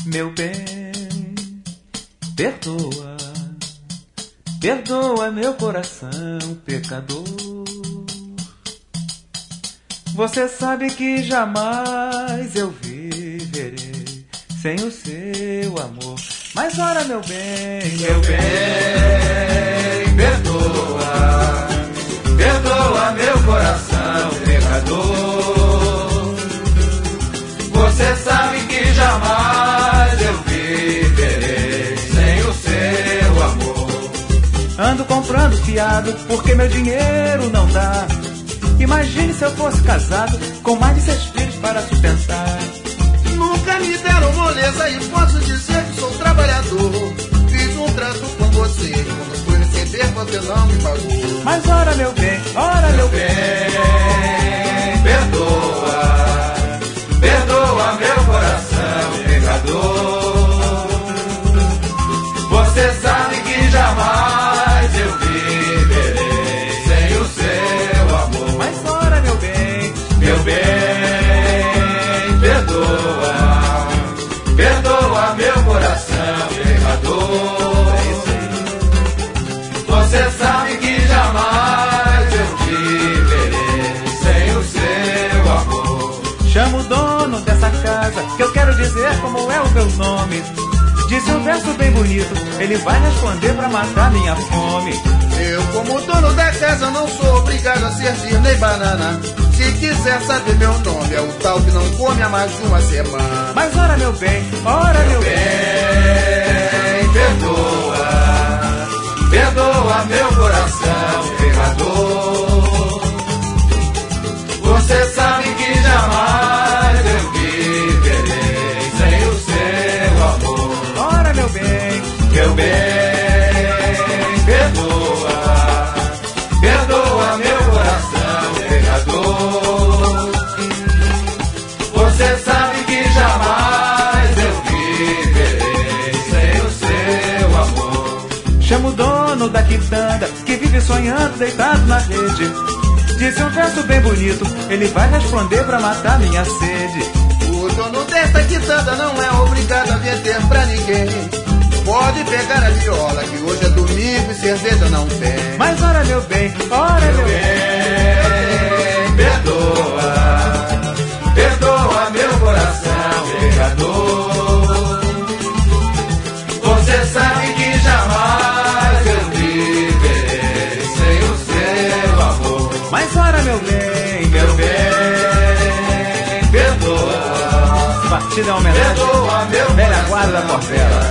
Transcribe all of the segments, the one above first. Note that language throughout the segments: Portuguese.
Meu bem, perdoa, perdoa meu coração pecador. Você sabe que jamais eu viverei sem o seu amor. Mas ora, meu bem, perdoa, perdoa meu coração pecador. Você sabe que jamais eu viverei sem o seu amor. Ando comprando fiado porque meu dinheiro não dá. Imagine se eu fosse casado com mais de 6 filhos para sustentar. Nunca me deram moleza e posso dizer que sou trabalhador. Fiz um trato com você, quando fui receber você não me pagou. Mas ora, meu bem, perdoa, perdoa meu coração pecador. Você sabe que jamais eu viverei sem o seu amor. Mas ora, meu bem, perdoa, perdoa meu coração pecador. É isso aí. Você sabe que jamais eu viverei sem o seu amor. Chama o dono dessa casa, que eu quero dizer como é o meu nome. Disse um verso bem bonito, ele vai responder pra matar minha fome. Eu, como dono da casa, não sou obrigado a servir nem banana. Se quiser saber meu nome, é o tal que não come há mais de uma semana. Mas ora, meu bem, perdoa, perdoa meu coração pecador. Você sabe que jamais eu viverei sem o seu amor. Ora, meu bem, perdoa, perdoa meu coração pecador. Você sabe que jamais eu viverei sem o seu amor. Chama o dono da quitanda, que vive sonhando deitado na rede. Disse um verso bem bonito, ele vai responder pra matar minha sede. O dono desta quitanda não é obrigado a vender pra ninguém. Pode pegar a viola, que hoje é domingo e cerveja não tem. Mas ora, meu bem, perdoa, perdoa meu coração pecador. Você sabe que jamais eu viverei sem o seu amor. Mas ora, meu bem, perdoa. Partida é uma homenagem, perdoa meu velha guarda da Portela.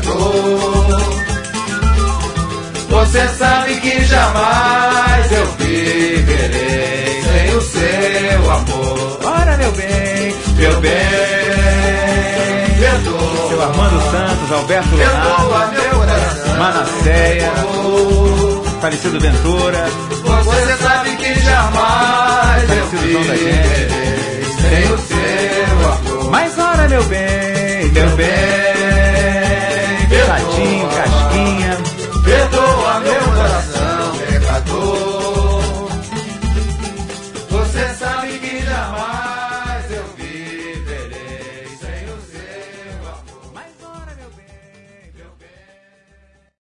Você sabe que jamais eu viverei sem o seu amor. Ora, meu bem, perdoa. Seu Armando Santos, Alberto Leonardo, Manasseia, falecido Ventura. Você sabe que jamais eu viverei sem o seu amor. Mas ora, meu bem,